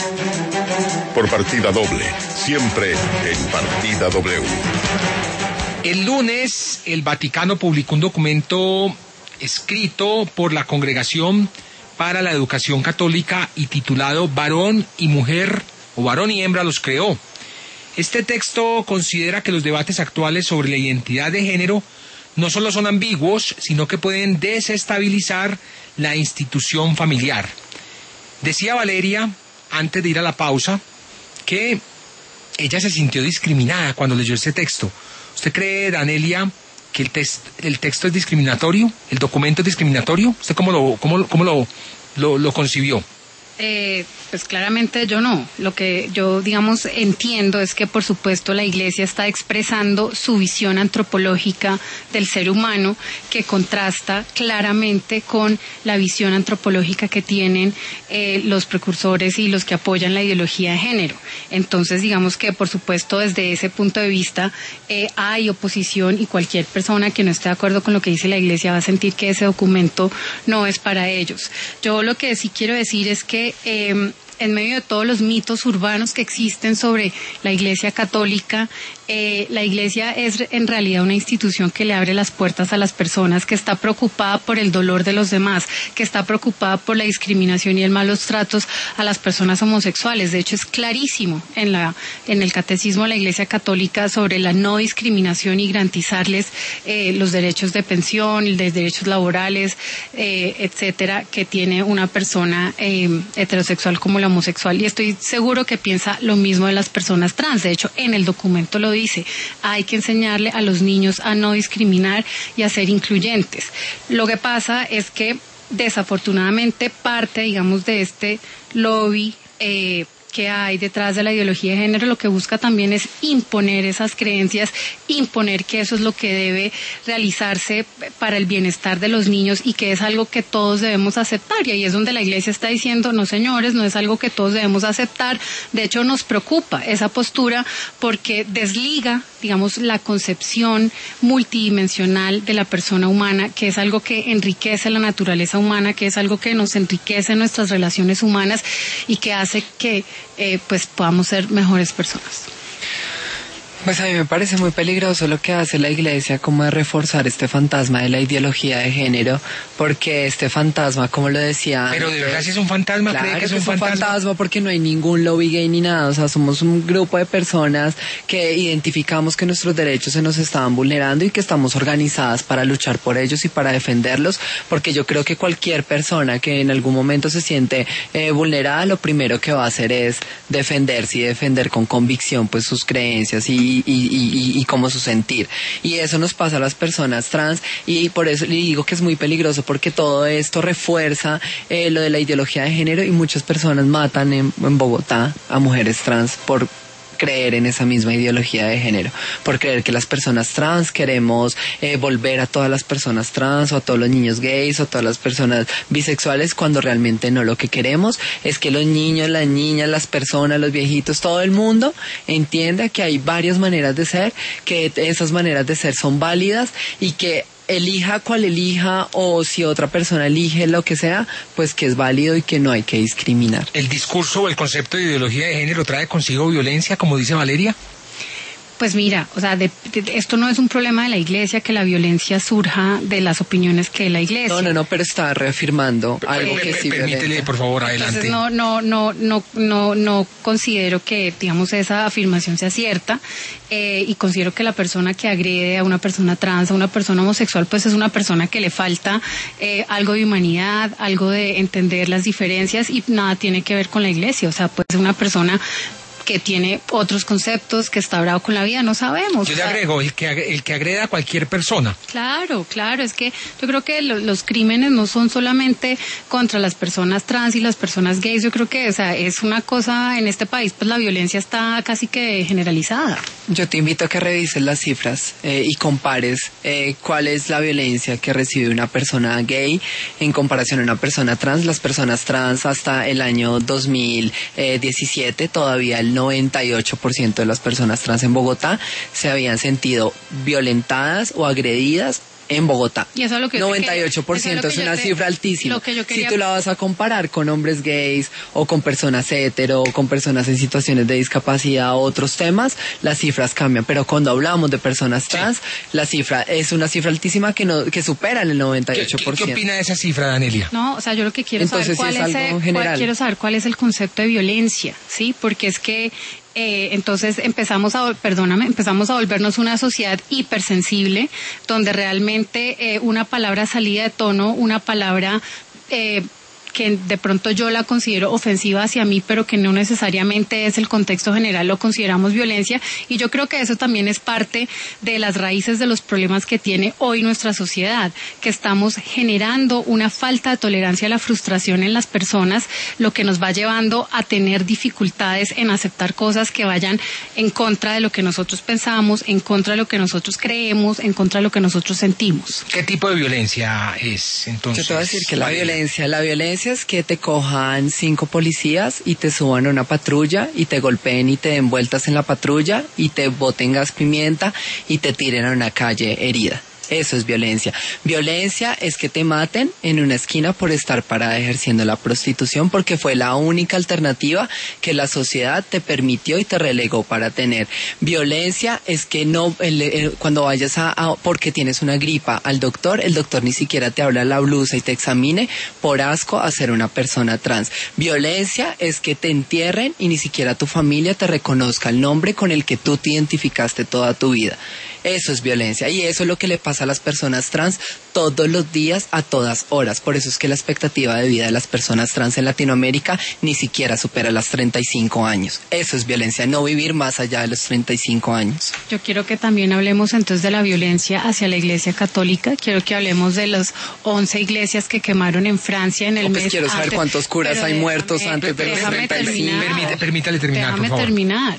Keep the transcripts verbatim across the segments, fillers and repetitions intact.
Por partida doble, siempre en Partida W. El lunes, el Vaticano publicó un documento escrito por la Congregación para la Educación Católica y titulado Varón y Mujer, o Varón y Hembra los creó. Este texto considera que los debates actuales sobre la identidad de género no solo son ambiguos, sino que pueden desestabilizar la institución familiar. Decía Valeria, antes de ir a la pausa, que ella se sintió discriminada cuando leyó este texto. ¿Usted cree, Danelia, que el, test, el texto es discriminatorio? ¿El documento es discriminatorio? ¿Usted cómo lo, cómo, cómo lo, lo, lo concibió? Eh, pues claramente yo no. Lo que yo, digamos, entiendo es que, por supuesto, la Iglesia está expresando su visión antropológica del ser humano, que contrasta claramente con la visión antropológica que tienen eh, los precursores y los que apoyan la ideología de género. Entonces, digamos que, por supuesto, desde ese punto de vista eh, hay oposición, y cualquier persona que no esté de acuerdo con lo que dice la Iglesia va a sentir que ese documento no es para ellos. Yo lo que sí quiero decir es que Eh, en medio de todos los mitos urbanos que existen sobre la Iglesia Católica, eh, la Iglesia es en realidad una institución que le abre las puertas a las personas, que está preocupada por el dolor de los demás, que está preocupada por la discriminación y el malos tratos a las personas homosexuales. De hecho, es clarísimo en la en el Catecismo de la Iglesia Católica sobre la no discriminación y garantizarles eh, los derechos de pensión, los derechos laborales, eh, etcétera, que tiene una persona eh, heterosexual como la homosexual, y estoy seguro que piensa lo mismo de las personas trans. De hecho, en el documento lo dice, hay que enseñarle a los niños a no discriminar y a ser incluyentes. Lo que pasa es que desafortunadamente parte, digamos, de este lobby eh, que hay detrás de la ideología de género, lo que busca también es imponer esas creencias, imponer que eso es lo que debe realizarse para el bienestar de los niños y que es algo que todos debemos aceptar. Y ahí es donde la Iglesia está diciendo, no señores, no es algo que todos debemos aceptar. De hecho, nos preocupa esa postura porque desliga, digamos, la concepción multidimensional de la persona humana, que es algo que enriquece la naturaleza humana, que es algo que nos enriquece nuestras relaciones humanas y que hace que Eh, pues podamos ser mejores personas. Pues a mí me parece muy peligroso lo que hace la Iglesia, como de reforzar este fantasma de la ideología de género, porque este fantasma, como lo decía... Pero de verdad, si es un fantasma, claro, ¿cree que es un un fantasma? fantasma? Porque no hay ningún lobby gay ni nada, o sea, somos un grupo de personas que identificamos que nuestros derechos se nos estaban vulnerando y que estamos organizadas para luchar por ellos y para defenderlos, porque yo creo que cualquier persona que en algún momento se siente eh, vulnerada, lo primero que va a hacer es defenderse y defender con convicción pues sus creencias y Y, y, y, y como su sentir. Y eso nos pasa a las personas trans, y por eso le digo que es muy peligroso, porque todo esto refuerza eh, lo de la ideología de género, y muchas personas matan en, en Bogotá a mujeres trans por creer en esa misma ideología de género, por creer que las personas trans queremos eh, volver a todas las personas trans o a todos los niños gays o a todas las personas bisexuales, cuando realmente no. Lo que queremos es que los niños, las niñas, las personas, los viejitos, todo el mundo entienda que hay varias maneras de ser, que esas maneras de ser son válidas y que elija cual elija, o si otra persona elige lo que sea, pues que es válido y que no hay que discriminar. ¿El discurso o el concepto de ideología de género trae consigo violencia, como dice Valeria? Pues mira, o sea, de, de, esto no es un problema de la Iglesia, que la violencia surja de las opiniones que la Iglesia. No, no, no, pero está reafirmando pero, algo pero, que sí permítele, violenta. por favor, adelante. Entonces, no, no, no, no, no, no considero que, digamos, esa afirmación sea cierta, eh, y considero que la persona que agrede a una persona trans, a una persona homosexual, pues es una persona que le falta eh, algo de humanidad, algo de entender las diferencias, y nada tiene que ver con la Iglesia. O sea, puede ser una persona que tiene otros conceptos, que está bravo con la vida, no sabemos. Yo le agrego, el que, el que agreda a cualquier persona. Claro, claro, es que yo creo que lo, los crímenes no son solamente contra las personas trans y las personas gays. Yo creo que, o sea, es una cosa, en este país pues la violencia está casi que generalizada. Yo te invito a que revises las cifras eh, y compares eh, cuál es la violencia que recibe una persona gay en comparación a una persona trans. Las personas trans hasta el año dos mil diecisiete, todavía el noventa y ocho por ciento de las personas trans en Bogotá se habían sentido violentadas o agredidas en Bogotá. Y eso es lo que noventa y ocho por ciento es, es una te, cifra altísima. Quería... Si tú la vas a comparar con hombres gays o con personas hetero o con personas en situaciones de discapacidad o otros temas, las cifras cambian. Pero cuando hablamos de personas trans, sí. la cifra es una cifra altísima que no que supera el noventa y ocho por ciento. ¿Qué, qué, qué opina de esa cifra, Danelia? No, o sea, yo lo que quiero Entonces, saber cuál si es, es, algo el, general. cuál, quiero saber cuál es el concepto de violencia, ¿sí? Porque es que Eh, entonces empezamos a, perdóname, empezamos a volvernos una sociedad hipersensible, donde realmente eh, una palabra salida de tono, una palabra eh, que de pronto yo la considero ofensiva hacia mí, pero que no necesariamente es el contexto general, lo consideramos violencia, y yo creo que eso también es parte de las raíces de los problemas que tiene hoy nuestra sociedad, que estamos generando una falta de tolerancia a la frustración en las personas, lo que nos va llevando a tener dificultades en aceptar cosas que vayan en contra de lo que nosotros pensamos, en contra de lo que nosotros creemos, en contra de lo que nosotros sentimos. ¿Qué tipo de violencia es, entonces? Yo te voy a decir que la violencia, la violencia es que te cojan cinco policías y te suban a una patrulla y te golpeen y te den vueltas en la patrulla y te boten gas pimienta y te tiren a una calle herida. Eso es violencia. Violencia es que te maten en una esquina por estar parada ejerciendo la prostitución, porque fue la única alternativa que la sociedad te permitió y te relegó para tener. Violencia es que no, el, el, cuando vayas a, a, porque tienes una gripa al doctor, el doctor ni siquiera te habla la blusa y te examine por asco a ser una persona trans. Violencia es que te entierren y ni siquiera tu familia te reconozca el nombre con el que tú te identificaste toda tu vida. Eso es violencia, y eso es lo que le pasa a las personas trans todos los días, a todas horas. Por eso es que la expectativa de vida de las personas trans en Latinoamérica ni siquiera supera las treinta y cinco años. Eso es violencia, no vivir más allá de los treinta y cinco años. Yo quiero que también hablemos entonces de la violencia hacia la Iglesia Católica. Quiero que hablemos de las once iglesias que quemaron en Francia en el no, pues mes quiero saber antes, cuántos curas hay muertos déjame, antes de los treinta y cinco. Permítale, permítale terminar, déjame por favor. terminar.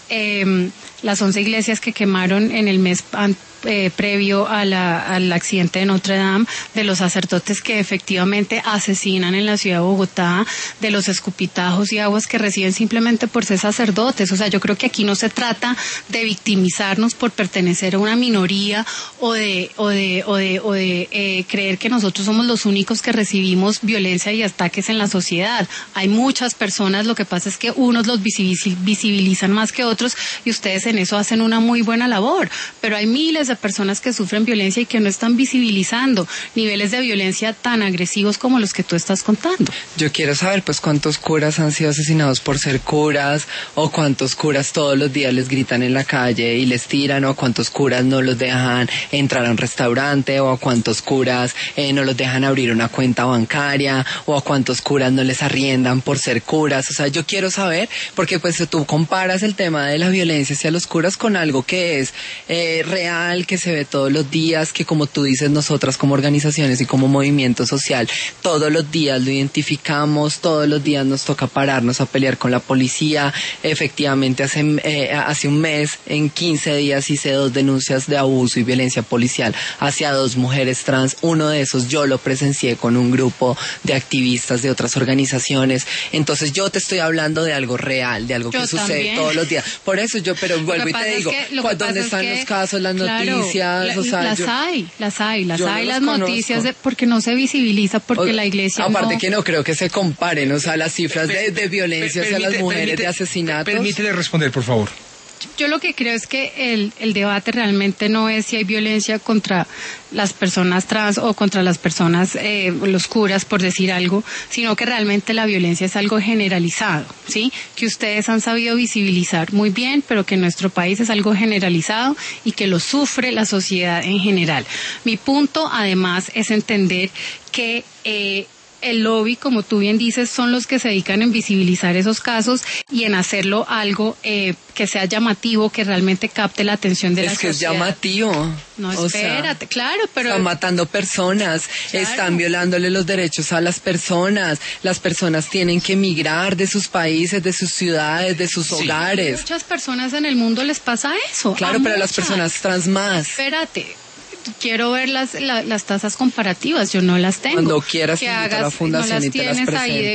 Eh, las once iglesias que quemaron en el mes antes, Eh, previo a la, al accidente de Notre Dame, de los sacerdotes que efectivamente asesinan en la ciudad de Bogotá, de los escupitajos y aguas que reciben simplemente por ser sacerdotes. O sea, yo creo que aquí no se trata de victimizarnos por pertenecer a una minoría o de o de o de, o de eh, creer que nosotros somos los únicos que recibimos violencia y ataques en la sociedad. Hay muchas personas, lo que pasa es que unos los visibilizan más que otros y ustedes en eso hacen una muy buena labor, pero hay miles de personas que sufren violencia y que no están visibilizando niveles de violencia tan agresivos como los que tú estás contando. Yo quiero saber pues cuántos curas han sido asesinados por ser curas, o cuántos curas todos los días les gritan en la calle y les tiran, o cuántos curas no los dejan entrar a un restaurante, o a cuántos curas eh, no los dejan abrir una cuenta bancaria, o a cuántos curas no les arriendan por ser curas. O sea, yo quiero saber, porque pues tú comparas el tema de la violencia hacia los curas con algo que es eh, real, que se ve todos los días, que como tú dices, nosotras como organizaciones y como movimiento social, todos los días lo identificamos, todos los días nos toca pararnos a pelear con la policía. Efectivamente, hace, eh, hace un mes, en quince días, hice dos denuncias de abuso y violencia policial hacia dos mujeres trans. Uno de esos yo lo presencié con un grupo de activistas de otras organizaciones. Entonces yo te estoy hablando de algo real, de algo yo que sucede también. todos los días. Por eso yo, pero vuelvo y te digo, es que, ¿dónde están es que, los casos, las claro, noticias? La, o sea, las yo, hay, las hay, las hay, no las los noticias, de, porque no se visibiliza, porque o, la iglesia aparte no... que no creo que se comparen, o sea, las cifras de, de violencia hacia las mujeres, permite, de asesinatos. Permítele responder, por favor. Yo lo que creo es que el, el debate realmente no es si hay violencia contra las personas trans o contra las personas, eh, los curas, por decir algo, sino que realmente la violencia es algo generalizado, ¿sí? Que ustedes han sabido visibilizar muy bien, pero que en nuestro país es algo generalizado y que lo sufre la sociedad en general. Mi punto, además, es entender que... Eh, el lobby, como tú bien dices, son los que se dedican en visibilizar esos casos y en hacerlo algo eh, que sea llamativo, que realmente capte la atención de es la sociedad. Es que es llamativo. No, o espérate, sea, claro, pero... Están matando personas, claro. Están violándole los derechos a las personas. Las personas tienen que emigrar de sus países, de sus ciudades, de sus sí. hogares. A muchas personas en el mundo les pasa eso. Claro, pero a las personas trans más. Espérate. Quiero ver las, la, las tasas comparativas, yo no las tengo. Cuando quieras, que invito hagas, a la fundación no las y te las tienes ahí de,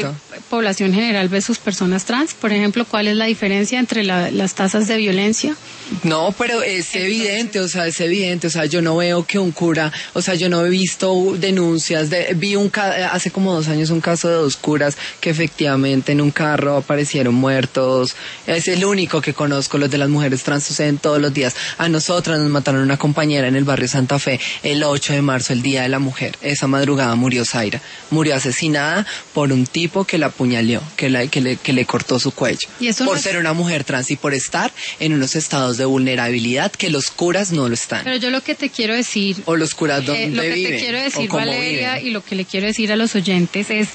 población general versus personas trans? Por ejemplo, ¿cuál es la diferencia entre la, las tasas de violencia? No, pero es evidente, o sea, es evidente, o sea, yo no veo que un cura, o sea, yo no he visto denuncias de, vi un hace como dos años un caso de dos curas que efectivamente en un carro aparecieron muertos, es el único que conozco, los de las mujeres trans suceden todos los días. A nosotras nos mataron una compañera en el barrio Santa Fe el ocho de marzo, el Día de la Mujer, esa madrugada murió Zaira, murió asesinada por un tipo que la apuñaleó, que, la, que, le, que le cortó su cuello, ¿Y eso por no ser es... una mujer trans y por estar en unos estados de vulnerabilidad que los curas no lo están. Pero yo lo que te quiero decir... O los curas donde eh, Lo que viven, te quiero o decir, cómo Valeria, viven. y lo que le quiero decir a los oyentes es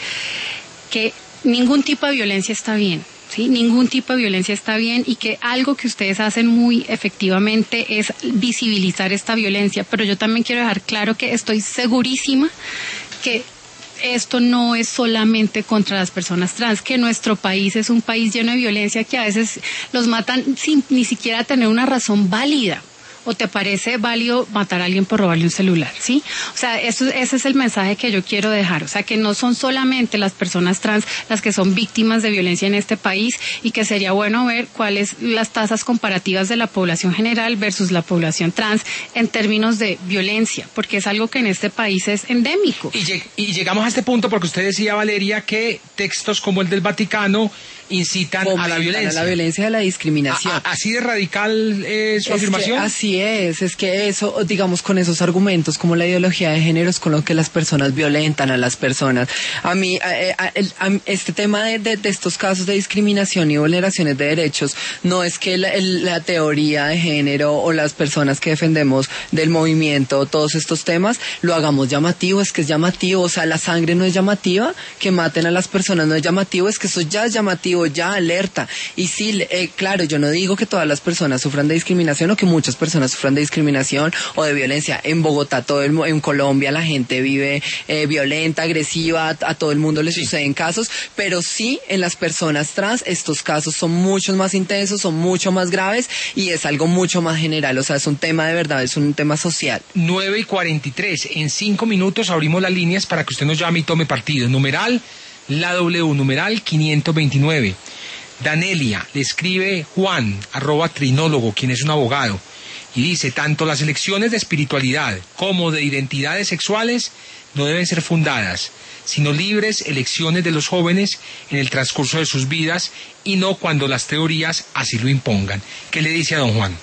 que ningún tipo de violencia está bien. ¿Sí? Ningún tipo de violencia está bien y que algo que ustedes hacen muy efectivamente es visibilizar esta violencia. Pero yo también quiero dejar claro que estoy segurísima que esto no es solamente contra las personas trans, que nuestro país es un país lleno de violencia que a veces los matan sin ni siquiera tener una razón válida. ¿O te parece válido matar a alguien por robarle un celular? ¿Sí? O sea, eso, ese es el mensaje que yo quiero dejar. O sea, que no son solamente las personas trans las que son víctimas de violencia en este país y que sería bueno ver cuáles las tasas comparativas de la población general versus la población trans en términos de violencia, porque es algo que en este país es endémico. Y, lleg- y llegamos a este punto porque usted decía, Valeria, que textos como el del Vaticano incitan a la Fomentan violencia. a la violencia y a la discriminación. A- a- ¿Así de radical es su Es afirmación? que así es, es que eso, digamos, con esos argumentos como la ideología de género es con lo que las personas violentan a las personas. A mí, a, a, el- a- este tema de, de, de estos casos de discriminación y vulneraciones de derechos no es que la, el- la teoría de género o las personas que defendemos del movimiento, todos estos temas, lo hagamos llamativo, es que es llamativo, o sea, la sangre no es llamativa, que maten a las personas no es llamativo, es que eso ya es llamativo, ya alerta. Y sí, eh, claro, yo no digo que todas las personas sufran de discriminación o que muchas personas sufran de discriminación o de violencia. En Bogotá, todo el, en Colombia, la gente vive eh, violenta, agresiva, a, a todo el mundo le Sí. suceden casos, pero sí, en las personas trans, estos casos son mucho más intensos, son mucho más graves y es algo mucho más general, o sea, es un tema de verdad, es un tema social. nueve y cuarenta y tres. En cinco minutos abrimos las líneas para que usted nos llame y tome partido. Numeral, la W, numeral quinientos veintinueve. Danelia, le escribe Juan, arroba trinólogo, quien es un abogado, y dice, tanto las elecciones de espiritualidad como de identidades sexuales no deben ser fundadas, sino libres elecciones de los jóvenes en el transcurso de sus vidas y no cuando las teorías así lo impongan. ¿Qué le dice a don Juan?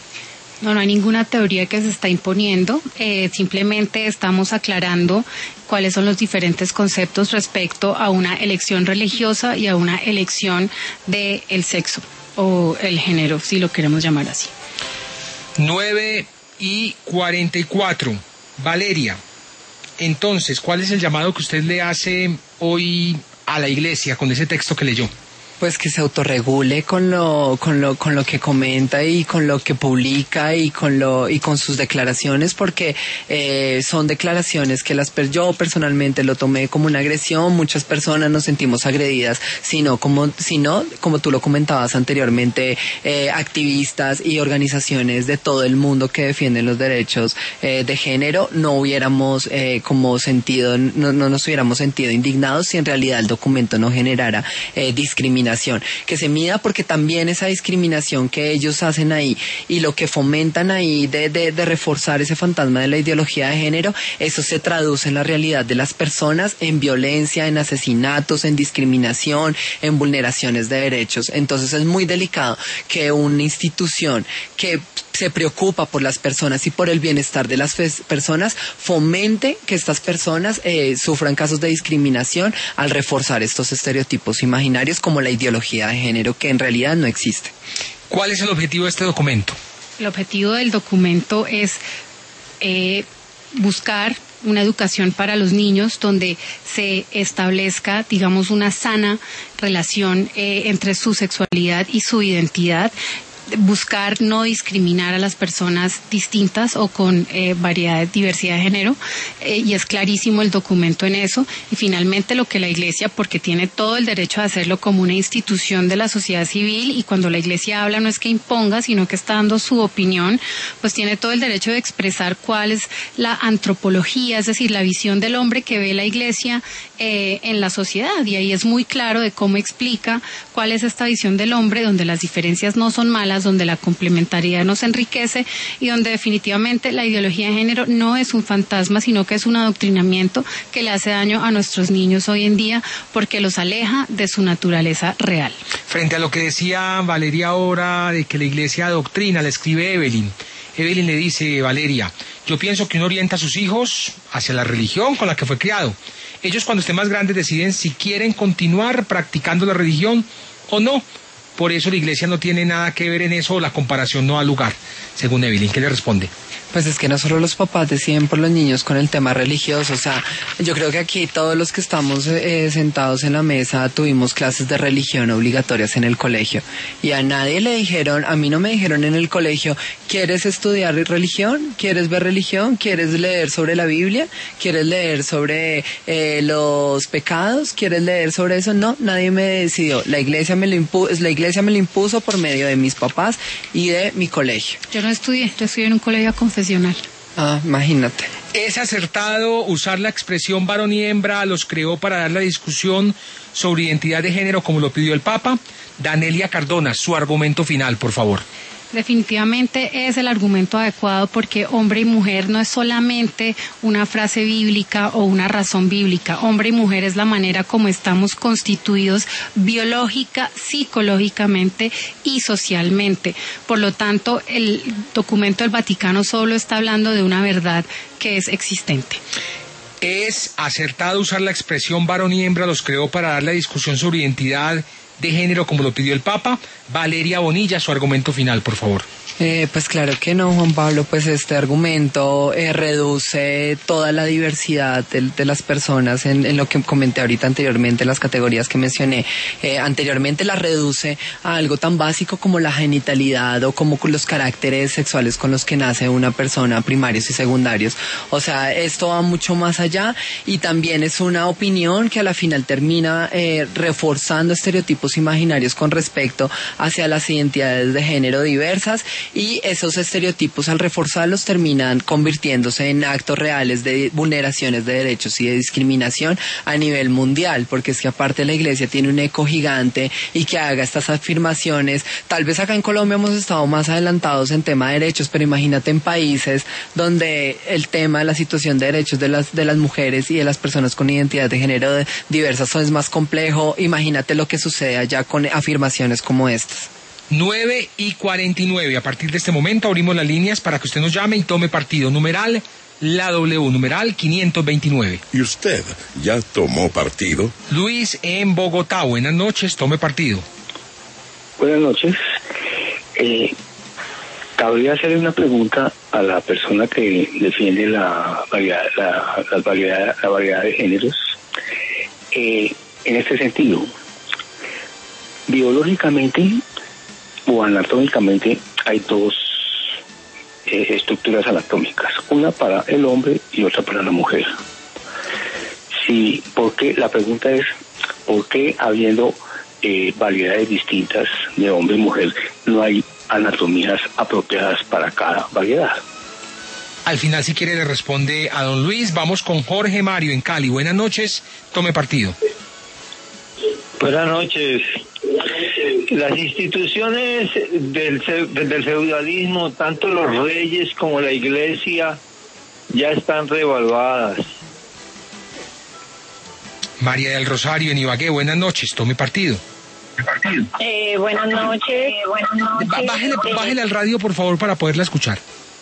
No, no hay ninguna teoría que se está imponiendo, eh, simplemente estamos aclarando cuáles son los diferentes conceptos respecto a una elección religiosa y a una elección del sexo o el género, si lo queremos llamar así. nueve y cuarenta y cuatro. Valeria, entonces, ¿cuál es el llamado que usted le hace hoy a la iglesia con ese texto que leyó? Pues que se autorregule con lo, con lo, con lo que comenta y con lo que publica y con lo, y con sus declaraciones, porque eh, son declaraciones que las per, yo personalmente lo tomé como una agresión, muchas personas nos sentimos agredidas, sino como, sino, como tú lo comentabas anteriormente, eh, activistas y organizaciones de todo el mundo que defienden los derechos eh, de género, no hubiéramos eh, como sentido, no, no nos hubiéramos sentido indignados si en realidad el documento no generara eh, discriminación. Que se mida, porque también esa discriminación que ellos hacen ahí y lo que fomentan ahí de, de, de reforzar ese fantasma de la ideología de género, eso se traduce en la realidad de las personas en violencia, en asesinatos, en discriminación, en vulneraciones de derechos. Entonces es muy delicado que una institución que se preocupa por las personas y por el bienestar de las personas fomente que estas personas eh, sufran casos de discriminación al reforzar estos estereotipos imaginarios como la ideología de género, que en realidad no existe. ¿Cuál es el objetivo de este documento? El objetivo del documento es eh, buscar una educación para los niños donde se establezca, digamos, una sana relación eh, entre su sexualidad y su identidad, buscar no discriminar a las personas distintas o con eh, variedad, diversidad de género, eh, y es clarísimo el documento en eso. Y finalmente lo que la Iglesia, porque tiene todo el derecho de hacerlo como una institución de la sociedad civil, y cuando la Iglesia habla no es que imponga, sino que está dando su opinión, pues tiene todo el derecho de expresar cuál es la antropología, es decir, la visión del hombre que ve la Iglesia eh, en la sociedad, y ahí es muy claro de cómo explica cuál es esta visión del hombre, donde las diferencias no son malas, donde la complementariedad nos enriquece y donde definitivamente la ideología de género no es un fantasma, sino que es un adoctrinamiento que le hace daño a nuestros niños hoy en día porque los aleja de su naturaleza real. Frente a lo que decía Valeria ahora de que la Iglesia adoctrina, le escribe Evelyn. Evelyn le dice, Valeria, yo pienso que uno orienta a sus hijos hacia la religión con la que fue criado. Ellos cuando estén más grandes deciden si quieren continuar practicando la religión o no. Por eso la Iglesia no tiene nada que ver en eso, la comparación no da lugar. Según Evelyn, ¿qué le responde? Pues es que no solo los papás deciden por los niños con el tema religioso, o sea, yo creo que aquí todos los que estamos eh, sentados en la mesa tuvimos clases de religión obligatorias en el colegio y a nadie le dijeron, a mí no me dijeron en el colegio, ¿quieres estudiar religión? ¿Quieres ver religión? ¿Quieres leer sobre la Biblia? ¿Quieres leer sobre eh, los pecados? ¿Quieres leer sobre eso? No, nadie me decidió, la iglesia me lo impuso, la iglesia me lo impuso por medio de mis papás y de mi colegio. Yo no estudié, yo estudié en un colegio confesional. Ah, imagínate. ¿Es acertado usar la expresión varón y hembra los creó para dar la discusión sobre identidad de género como lo pidió el Papa? Danelia Cardona, su argumento final, por favor. Definitivamente es el argumento adecuado porque hombre y mujer no es solamente una frase bíblica o una razón bíblica. Hombre y mujer es la manera como estamos constituidos biológica, psicológicamente y socialmente. Por lo tanto, el documento del Vaticano solo está hablando de una verdad que es existente. ¿Es acertado usar la expresión varón y hembra los creó para dar la discusión sobre identidad de género como lo pidió el Papa? Valeria Bonilla, su argumento final, por favor. Eh, pues claro que no, Juan Pablo, pues este argumento eh, reduce toda la diversidad de, de las personas en, en lo que comenté ahorita anteriormente, las categorías que mencioné eh, anteriormente, las reduce a algo tan básico como la genitalidad o como los caracteres sexuales con los que nace una persona, primarios y secundarios. O sea, esto va mucho más allá y también es una opinión que a la final termina eh, reforzando estereotipos imaginarios con respecto hacia las identidades de género diversas. Y esos estereotipos, al reforzarlos, terminan convirtiéndose en actos reales de vulneraciones de derechos y de discriminación a nivel mundial, porque es que aparte la Iglesia tiene un eco gigante y que haga estas afirmaciones. Tal vez acá en Colombia hemos estado más adelantados en tema de derechos, pero imagínate en países donde el tema de la situación de derechos de las, de las mujeres y de las personas con identidad de género diversas es más complejo. Imagínate lo que sucede allá con afirmaciones como estas. nueve y cuarenta y nueve. A partir de este momento abrimos las líneas para que usted nos llame y tome partido. Numeral la W, numeral quinientos veintinueve. ¿Y usted ya tomó partido? Luis en Bogotá, buenas noches, tome partido. Buenas noches. Eh, cabría hacerle una pregunta a la persona que defiende la variedad, la, la variedad, la variedad de géneros. Eh, en este sentido, biológicamente o anatómicamente hay dos eh, estructuras anatómicas, una para el hombre y otra para la mujer. Sí, porque la pregunta es, ¿por qué habiendo eh, variedades distintas de hombre y mujer no hay anatomías apropiadas para cada variedad? Al final, si quiere, le responde a don Luis. Vamos con Jorge Mario en Cali. Buenas noches, tome partido. Buenas noches. Las instituciones del, del feudalismo, tanto los reyes como la iglesia, ya están reevaluadas. María del Rosario en Ibagué, buenas noches, tome partido. Eh, buenas noches. Buenas noches. Bájele, bájele al radio, por favor, para poderla escuchar.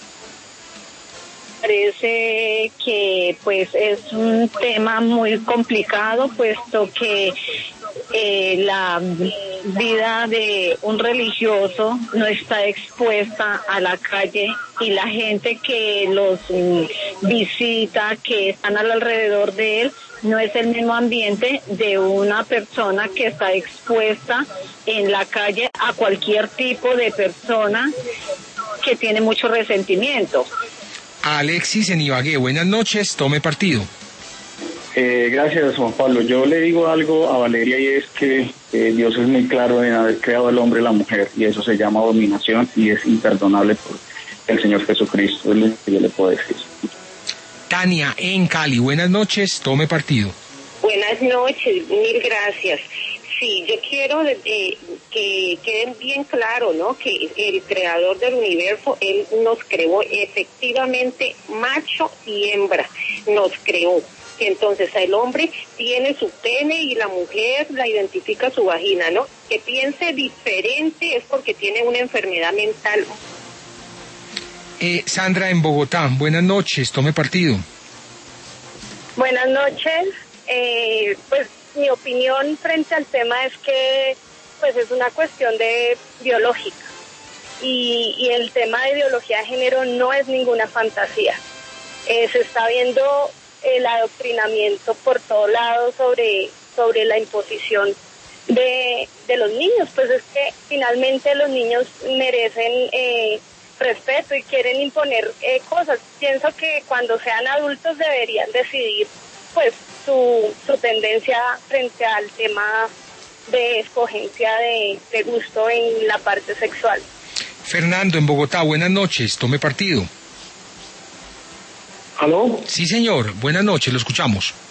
Parece que pues es un tema muy complicado, puesto que eh, la vida de un religioso no está expuesta a la calle y la gente que los mm, visita, que están al alrededor de él, no es el mismo ambiente de una persona que está expuesta en la calle a cualquier tipo de persona que tiene mucho resentimiento. Alexis en Ibagué, buenas noches, tome partido. Eh, gracias, Juan Pablo. Yo le digo algo a Valeria y es que eh, Dios es muy claro en haber creado al hombre y la mujer, y eso se llama dominación y es imperdonable por el Señor Jesucristo. Es lo que yo le puedo decir. Tania en Cali, buenas noches, tome partido. Buenas noches, mil gracias. Sí, yo quiero de, de, que queden bien claro, ¿no? Que el creador del universo, él nos creó efectivamente macho y hembra, nos creó. Entonces el hombre tiene su pene y la mujer la identifica su vagina, ¿no? Que piense diferente es porque tiene una enfermedad mental. Eh, Sandra en Bogotá, buenas noches, tome partido. Buenas noches. Eh, pues mi opinión frente al tema es que pues es una cuestión de biológica y, y el tema de ideología de género no es ninguna fantasía. Eh, se está viendo el adoctrinamiento por todos lados sobre, sobre la imposición de, de los niños, pues es que finalmente los niños merecen eh, respeto y quieren imponer eh, cosas. Pienso que cuando sean adultos deberían decidir pues su, su tendencia frente al tema de escogencia de, de gusto en la parte sexual. Fernando en Bogotá, buenas noches, tome partido. ¿Aló? Sí, señor, buenas noches, lo escuchamos.